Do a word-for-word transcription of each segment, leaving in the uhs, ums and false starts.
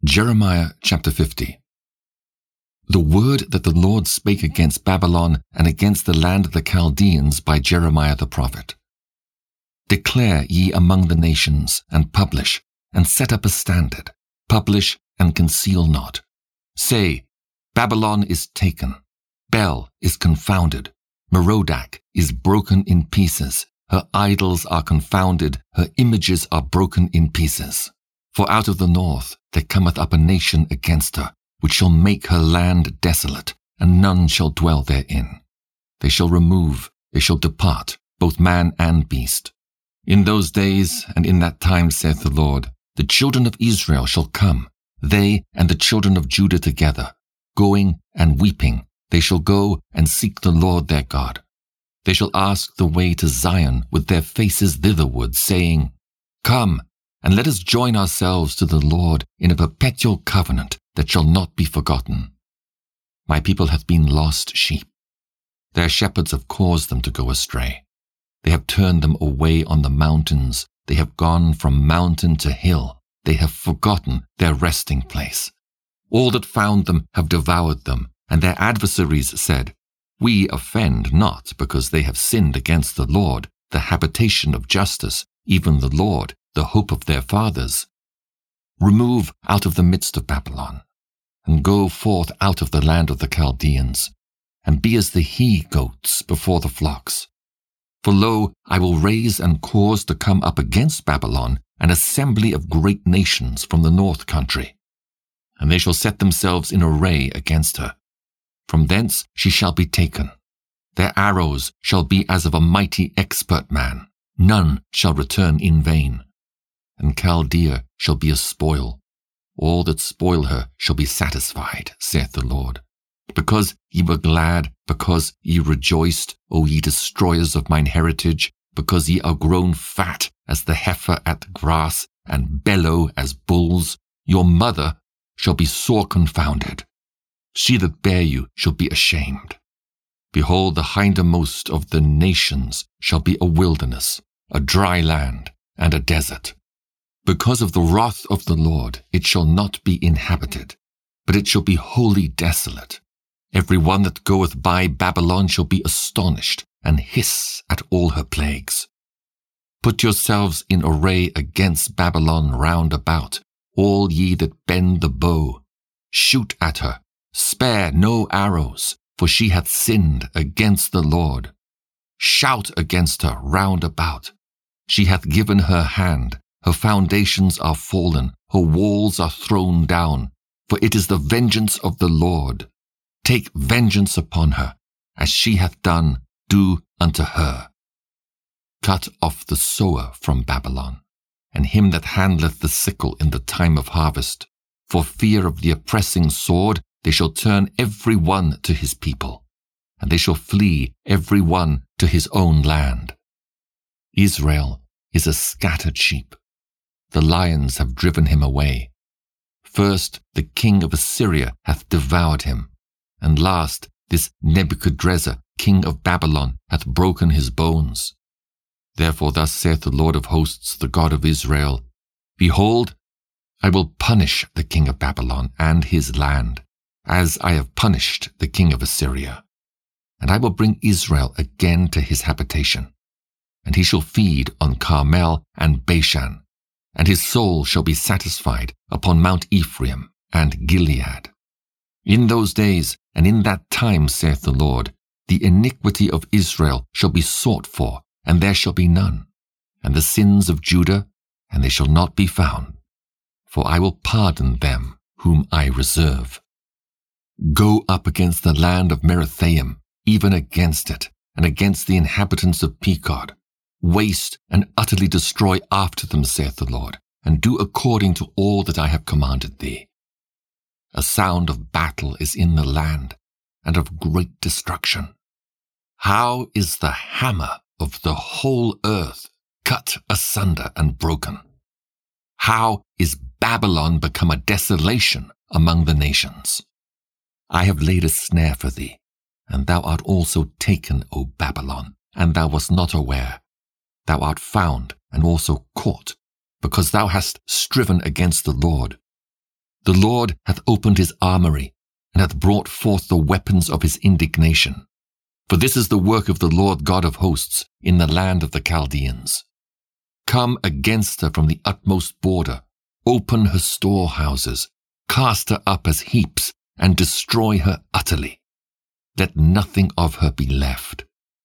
Jeremiah chapter fifty. The word that the Lord spake against Babylon and against the land of the Chaldeans by Jeremiah the prophet. Declare ye among the nations, and publish, and set up a standard, publish and conceal not. Say, Babylon is taken, Bel is confounded, Merodach is broken in pieces, her idols are confounded, her images are broken in pieces. For out of the north there cometh up a nation against her, which shall make her land desolate, and none shall dwell therein. They shall remove, they shall depart, both man and beast. In those days and in that time, saith the Lord, the children of Israel shall come, they and the children of Judah together, going and weeping, they shall go and seek the Lord their God. They shall ask the way to Zion with their faces thitherward, saying, Come, and let us join ourselves to the Lord in a perpetual covenant that shall not be forgotten. My people hath been lost sheep. Their shepherds have caused them to go astray. They have turned them away on the mountains. They have gone from mountain to hill. They have forgotten their resting place. All that found them have devoured them, and their adversaries said, We offend not, because they have sinned against the Lord, the habitation of justice, even the Lord, the hope of their fathers. Remove out of the midst of Babylon, and go forth out of the land of the Chaldeans, and be as the he-goats before the flocks. For lo, I will raise and cause to come up against Babylon an assembly of great nations from the north country, and they shall set themselves in array against her. From thence she shall be taken. Their arrows shall be as of a mighty expert man. None shall return in vain. And Chaldea shall be a spoil. All that spoil her shall be satisfied, saith the Lord. Because ye were glad, because ye rejoiced, O ye destroyers of mine heritage, because ye are grown fat as the heifer at grass, and bellow as bulls, your mother shall be sore confounded. She that bare you shall be ashamed. Behold, the hindermost of the nations shall be a wilderness, a dry land, and a desert. Because of the wrath of the Lord it shall not be inhabited, but it shall be wholly desolate. Every one that goeth by Babylon shall be astonished, and hiss at all her plagues. Put yourselves in array against Babylon round about, all ye that bend the bow. Shoot at her, spare no arrows, for she hath sinned against the Lord. Shout against her round about. She hath given her hand, her foundations are fallen, her walls are thrown down, for it is the vengeance of the Lord. Take vengeance upon her, as she hath done, do unto her. Cut off the sower from Babylon, and him that handleth the sickle in the time of harvest. For fear of the oppressing sword, they shall turn every one to his people, and they shall flee every one to his own land. Israel is a scattered sheep. The lions have driven him away. First the king of Assyria hath devoured him, and last this Nebuchadrezzar, king of Babylon, hath broken his bones. Therefore thus saith the Lord of hosts, the God of Israel, Behold, I will punish the king of Babylon and his land, as I have punished the king of Assyria. And I will bring Israel again to his habitation, and he shall feed on Carmel and Bashan, and his soul shall be satisfied upon Mount Ephraim and Gilead. In those days and in that time, saith the Lord, the iniquity of Israel shall be sought for, and there shall be none, and the sins of Judah, and they shall not be found. For I will pardon them whom I reserve. Go up against the land of Merathaim, even against it, and against the inhabitants of Pekod. Waste and utterly destroy after them, saith the Lord, and do according to all that I have commanded thee. A sound of battle is in the land, and of great destruction. How is the hammer of the whole earth cut asunder and broken? How is Babylon become a desolation among the nations? I have laid a snare for thee, and thou art also taken, O Babylon, and thou wast not aware. Thou art found and also caught, because thou hast striven against the Lord. The Lord hath opened his armory, and hath brought forth the weapons of his indignation. For this is the work of the Lord God of hosts in the land of the Chaldeans. Come against her from the utmost border, open her storehouses, cast her up as heaps, and destroy her utterly. Let nothing of her be left.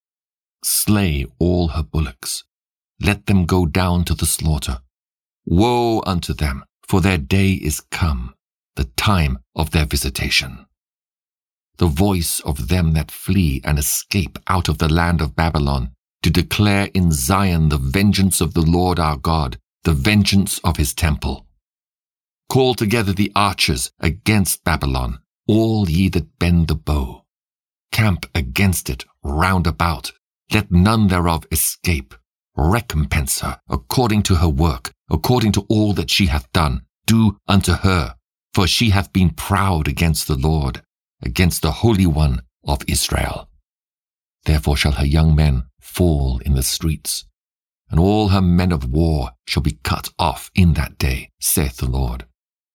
Slay all her bullocks. Let them go down to the slaughter. Woe unto them, for their day is come, the time of their visitation. The voice of them that flee and escape out of the land of Babylon, to declare in Zion the vengeance of the Lord our God, the vengeance of his temple. Call together the archers against Babylon, all ye that bend the bow. Camp against it round about, let none thereof escape. Recompense her according to her work, according to all that she hath done. Do unto her, for she hath been proud against the Lord, against the Holy One of Israel. Therefore shall her young men fall in the streets, and all her men of war shall be cut off in that day, saith the Lord.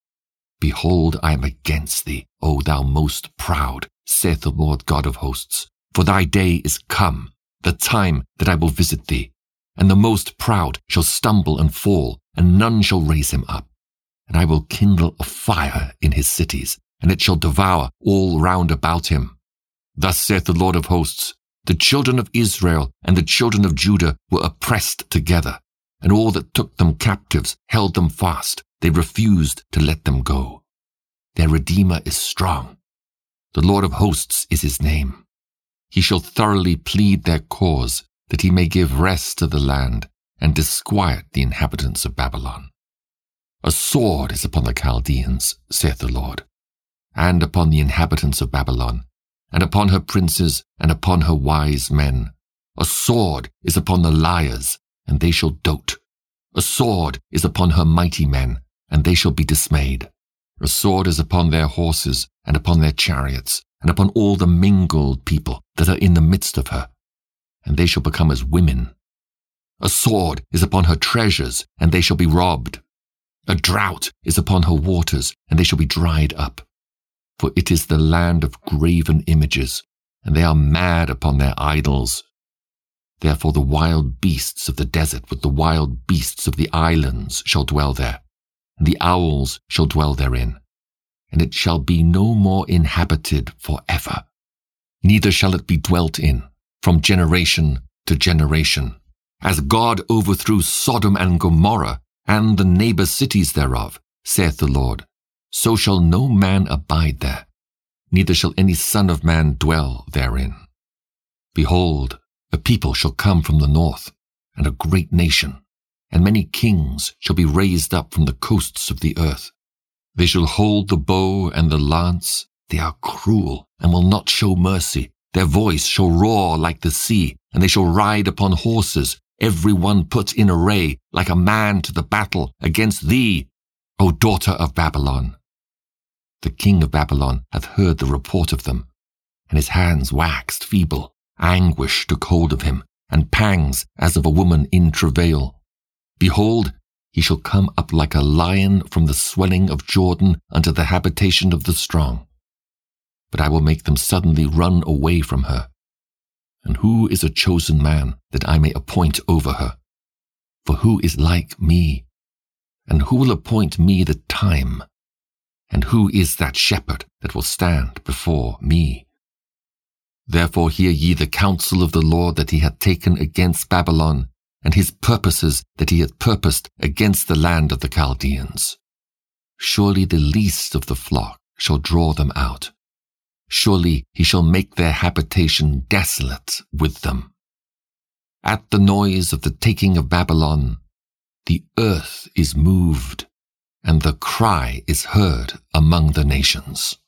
Behold, I am against thee, O thou most proud, saith the Lord God of hosts. For thy day is come, the time that I will visit thee, and the most proud shall stumble and fall, and none shall raise him up. And I will kindle a fire in his cities, and it shall devour all round about him. Thus saith the Lord of hosts, the children of Israel and the children of Judah were oppressed together, and all that took them captives held them fast. They refused to let them go. Their Redeemer is strong. The Lord of hosts is his name. He shall thoroughly plead their cause, that he may give rest to the land, and disquiet the inhabitants of Babylon. A sword is upon the Chaldeans, saith the Lord, and upon the inhabitants of Babylon, and upon her princes, and upon her wise men. A sword is upon the liars, and they shall dote. A sword is upon her mighty men, and they shall be dismayed. A sword is upon their horses, and upon their chariots, and upon all the mingled people that are in the midst of her, and they shall become as women. A sword is upon her treasures, and they shall be robbed. A drought is upon her waters, and they shall be dried up. For it is the land of graven images, and they are mad upon their idols. Therefore the wild beasts of the desert with the wild beasts of the islands shall dwell there, and the owls shall dwell therein, and it shall be no more inhabited for ever, neither shall it be dwelt in from generation to generation. As God overthrew Sodom and Gomorrah, and the neighbor cities thereof, saith the Lord, so shall no man abide there, neither shall any son of man dwell therein. Behold, a people shall come from the north, and a great nation, and many kings shall be raised up from the coasts of the earth. They shall hold the bow and the lance. They are cruel, and will not show mercy. Their voice shall roar like the sea, and they shall ride upon horses, every one put in array, like a man to the battle against thee, O daughter of Babylon. The king of Babylon hath heard the report of them, and his hands waxed feeble. Anguish took hold of him, and pangs as of a woman in travail. Behold, he shall come up like a lion from the swelling of Jordan unto the habitation of the strong. But I will make them suddenly run away from her. And who is a chosen man that I may appoint over her? For who is like me? And who will appoint me the time? And who is that shepherd that will stand before me? Therefore hear ye the counsel of the Lord that he hath taken against Babylon, and his purposes that he hath purposed against the land of the Chaldeans. Surely the least of the flock shall draw them out. Surely he shall make their habitation desolate with them. At the noise of the taking of Babylon, the earth is moved, and the cry is heard among the nations.